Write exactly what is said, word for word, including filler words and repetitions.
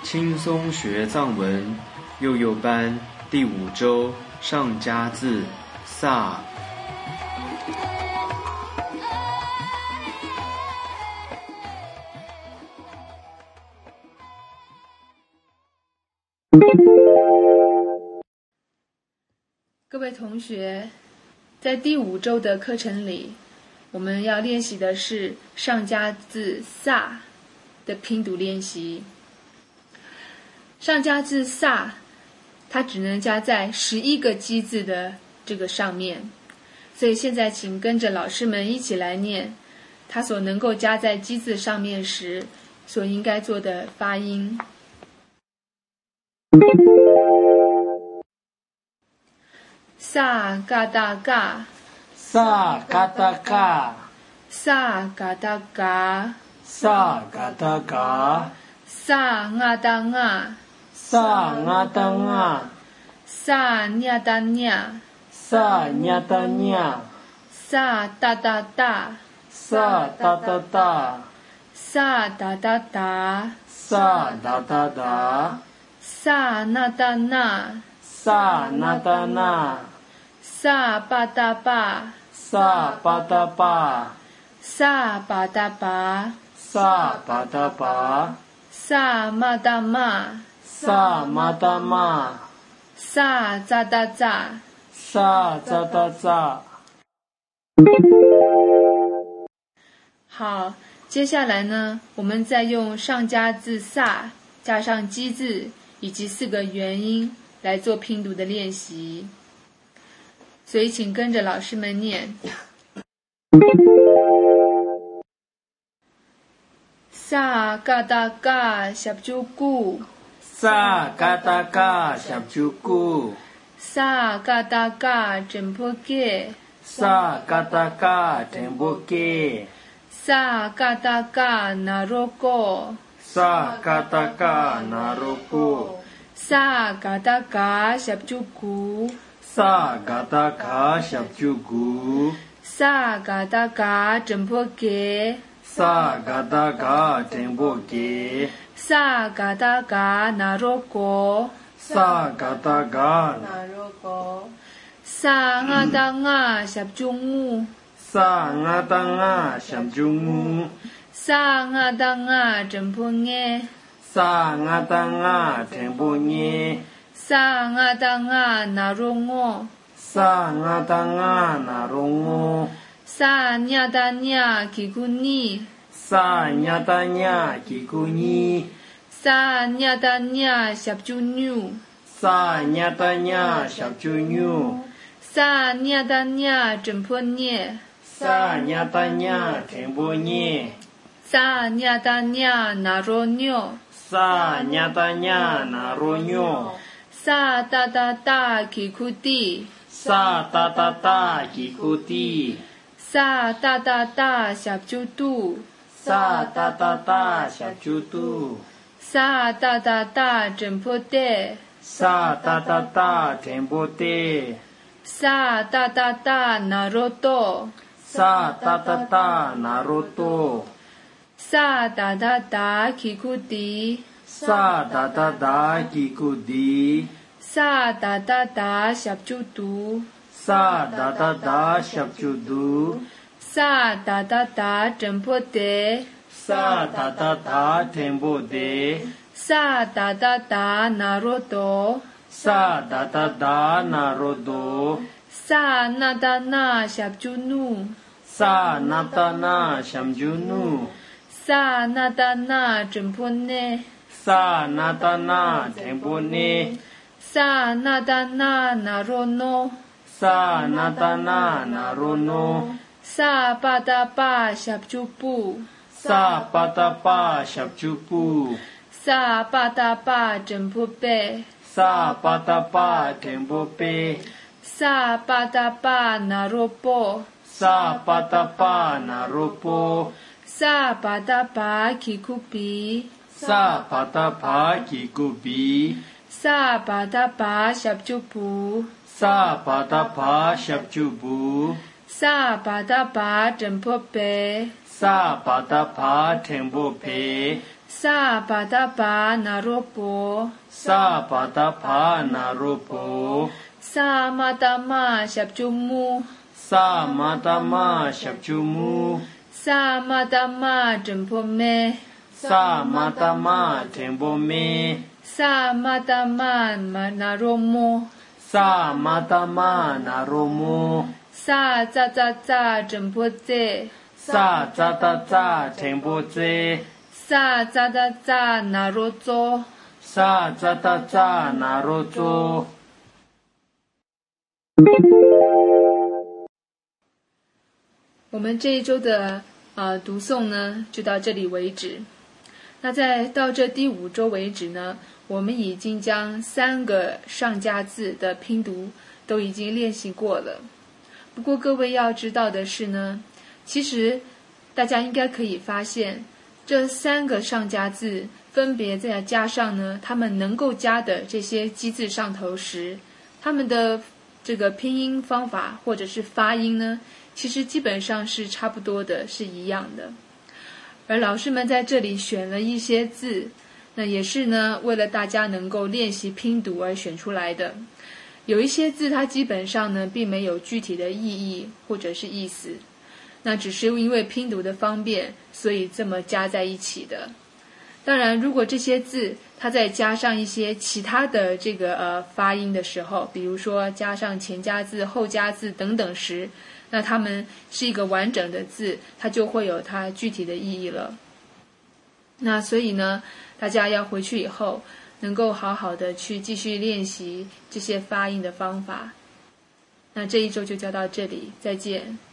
轻松学藏文幼幼班第五周上家字萨。 各位同学，在第五周的课程里，我们要练习的是上家字萨的拼读练习。上家字萨，它只能加在十一个基字的这个上面，所以现在请跟着老师们一起来念它所能够加在基字上面时所应该做的发音。萨嘎达嘎， 萨嘎达嘎， 萨嘎达嘎， 萨嘎达嘎， 萨nga达nga， 萨nga达nga， 萨nha达nha， 萨nha达nha， 萨哒哒哒， 萨哒哒哒， 萨哒哒哒， 萨哒哒哒， 萨那达那， 萨那达那， 萨巴达巴， 萨巴达巴， 萨巴达巴， 萨巴达巴， 萨嘛达嘛， 萨嘛达嘛， 萨扎达扎， 萨扎达扎。 好，接下来呢，我们再用上家字萨加上基字以及四个元音来做拼读的练习，所以请跟着老师们念。萨嘎达嘎小猪咕， 萨嘎达嘎小猪咕， 萨嘎达嘎真破给， 萨嘎达嘎真破给， 萨嘎达嘎那罗果， 萨嘎达嘎那罗果， 萨嘎达嘎小猪咕， 萨嘎达嘎小猪咕， 萨嘎达嘎真破给， 萨嘎达嘎真破给， 萨嘎达嘎那罗果， 萨嘎达嘎那罗果，萨nga达nga小猪木， 萨nga达nga小猪木， 萨nga达nga真破给， 萨nga达nga真破给， 萨nga达nga那罗我， 萨nga达nga那罗我， 萨nha达nha基古尼， 萨nha达nha基古尼， 萨nha达nha小猪牛， 萨nha达nha小猪牛， 萨nha达nha真破捏， 萨nha达nha真破捏， 萨nha达nha那罗牛， 萨nha达nha那罗牛， 萨哒哒哒基库蒂， 萨哒哒哒基库蒂， 萨哒哒哒小猪肚， 萨哒哒哒小猪肚， 萨哒哒哒真破得， 萨哒哒哒真破得， 萨哒哒哒那罗多， 萨哒哒哒那罗多， 萨哒哒哒基库蒂， 萨哒哒哒基库蒂， 萨哒哒哒小猪肚， 萨哒哒哒小猪肚， 萨哒哒哒真破得， 萨哒哒哒真破得， 萨哒哒哒那罗多， 萨哒哒哒那罗多， 萨那达那小猪努， 萨那达那小猪努， 萨那达那真破呢， 萨那达那真破呢， 萨那达那那罗诺， 萨那达那那罗诺， 萨巴达巴小猪布， 萨巴达巴小猪布， 萨巴达巴真破贝， 萨巴达巴真破贝， 萨巴达巴那罗波， 萨巴达巴那罗波， 萨巴达巴基库比， 萨巴达巴基库比， 萨巴达巴小猪布， 萨巴达巴小猪布， 萨巴达巴真破贝， 萨巴达巴真破贝， 萨巴达巴那罗波， 萨巴达帕那罗波， 萨玛达玛夏朱木， 萨玛达玛夏朱木， 萨玛达玛真婆梅， 萨玛达玛真婆梅， 萨玛达玛那罗摩， 萨玛达玛那罗摩， 萨扎扎扎真婆泽， 萨扎扎扎真婆泽， 萨扎扎扎那罗佐， 萨扎扎扎那罗佐。 我们这一周的呃读诵呢，就到这里为止。那在到这第五周为止呢，我们已经将三个上加字的拼读都已经练习过了。不过各位要知道的是呢，其实大家应该可以发现，这三个上加字分别再加上呢，他们能够加的这些基字上头时，他们的这个拼音方法或者是发音呢，其实基本上是差不多的，是一样的。而老师们在这里选了一些字，那也是呢为了大家能够练习拼读而选出来的。有一些字它基本上呢并没有具体的意义或者是意思，那只是因为拼读的方便，所以这么加在一起的。当然如果这些字它再加上一些其他的这个呃发音的时候，比如说加上前加字后加字等等时，那它们是一个完整的字，它就会有它具体的意义了。那所以呢，大家要回去以后能够好好的去继续练习这些发音的方法。那这一周就教到这里，再见。